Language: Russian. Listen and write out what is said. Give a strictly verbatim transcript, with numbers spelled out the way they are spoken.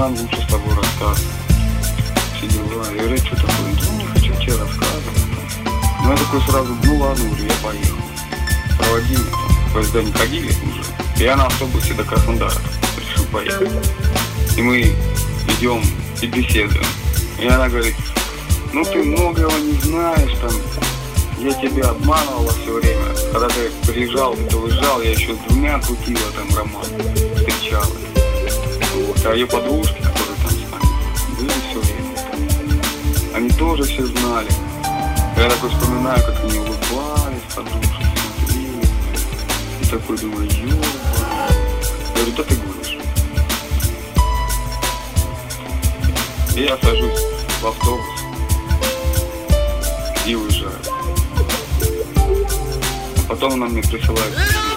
нам лучше с тобой расстаться. Все дела. Я говорю, что такое? Ну, не хочу тебе рассказывать. Ну, я такой сразу, ну ладно, говорю, я поехал. Проводи меня там. Поезда не ходили уже. И я на автобусе до Краснодара решил поехать. И мы идем и беседуем. И она говорит, ну ты многого не знаешь, там, я тебя обманывала все время. Когда ты приезжал, ты уезжал, я еще с двумя крутила там роман, встречалась. Вот. А ее подружки, которые там с нами, были все время там. Они тоже все знали. Я такой вспоминаю, как они улыбались, подружки смотрели. И такой думаю, ё-моё. Я говорю, да ты говоришь. И я сажусь в автобус и уезжаю. А потом она мне присылает